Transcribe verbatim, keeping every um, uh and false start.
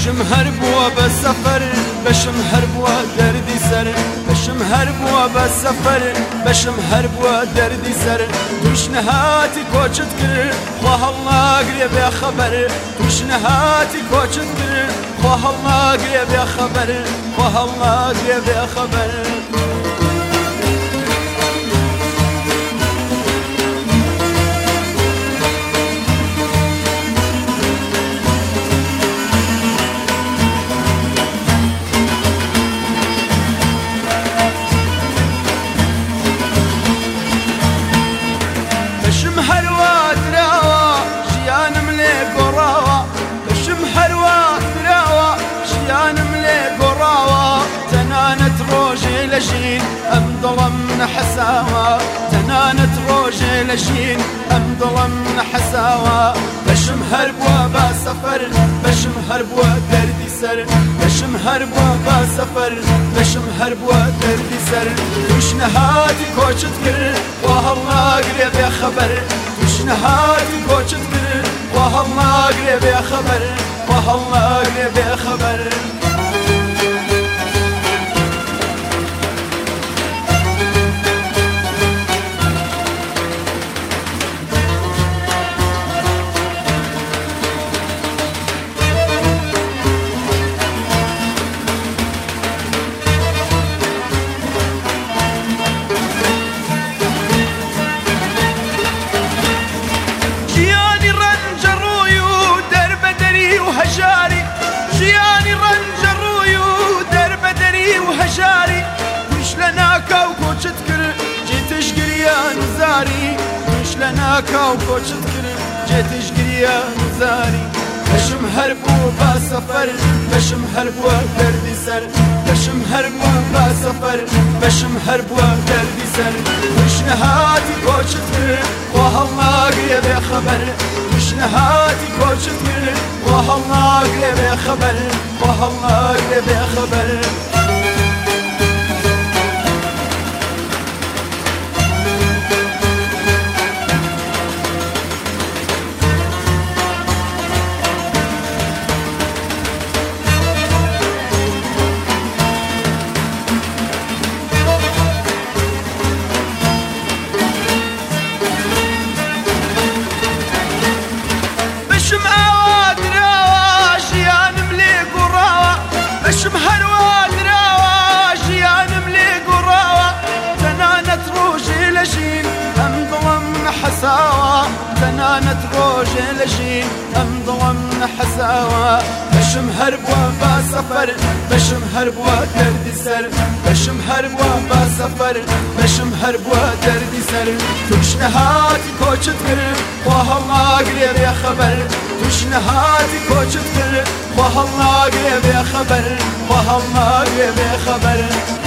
بشم هربوا بالسفر بشم هربوا دردي سر بشم هربوا بالسفر بشم هربوا دردي سر توش نهاتي كوچت كر خواه الله قريب يا خبر توش نهاتي كوچت كر خواه الله قريب يا خبر خواه الله قريب يا خبر بشم هروا دراوا جيان ملي قراوا بشم هروا دراوا جيان ملي قراوا تنانت روجي لجين ام ظلم حساوا تنانت روجي لجين ام ظلم حساوا بشم هربوا بسفر بشم هربوا دردي سر بشم هربوا بسفر بشم هربوا دردي سر وش نهاتي كوچت كر واه الله قريب يا خبر وش نهاتي كوچت كر واه الله قريب يا خبر واه الله قريب يا خبر وهجاري جياني رنج الرويو درب دري وهجاري وش لناكا وكوچت كر جيتش قريان زاري وش لناكا وكوچت كر جيتش قريان زاري بشم هربو بسفر بشم هربو دردي سر بشم هربو بسفر بشم هربو دردي سر وش نهاتي كوچت كر واه الله قريب يا خبر وش نهاتي كوچت كر واه الله قريب يا خبر واه الله قريب يا خبر بشم هوا دراوا جيان ملي قراوا بشم هوا دراوا جيان ملي قراوا تنانت روجي لجين ام ظلم حساوا تنانت روجي لجين ام ظلم حساوا بشم هربوا بسفر بشم هربوا دردي سر بشم هربوا بسفر بشم هربوا دردي سر توش نهاتي كوچت كر واه الله قريب يا خبر توش نهاتي كوچت كر واه الله قريب يا خبر واه الله قريب يا خبر